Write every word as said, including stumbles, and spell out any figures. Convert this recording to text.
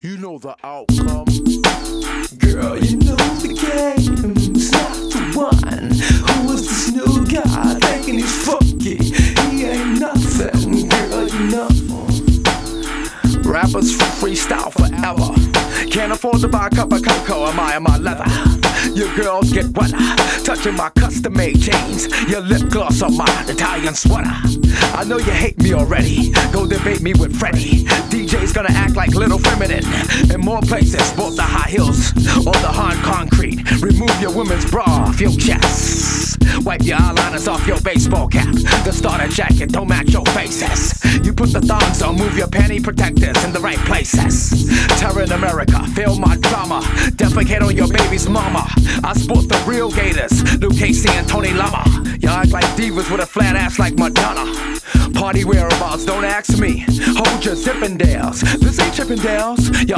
You know the outcome. Girl, you know the game's not the one. Who is this new guy thinking he's funky? He ain't nothing, girl, you know. Rappers freestyle forever. Can't afford to buy a cup of cocoa, am I in my leather? Your girls get wetter, touching my custom-made jeans. Your lip gloss on my Italian sweater. I know you hate me already, go debate me with Freddie. D J's gonna act like Little Feminine in more places, both the high heels or the hard concrete. Remove your women's bra off your chest. Wipe your eyeliners off your baseball cap. The starter jacket don't match your faces. You put the thongs on, move your panty protectors in the right places. Terror in America, feel my drama. Defecate on your baby's mama. I sport the real gators, Luke Casey and Tony Lama. Y'all act like divas with a flat ass like Madonna. Party whereabouts, don't ask me. Hold your Zippendales, this ain't Chippendales. Your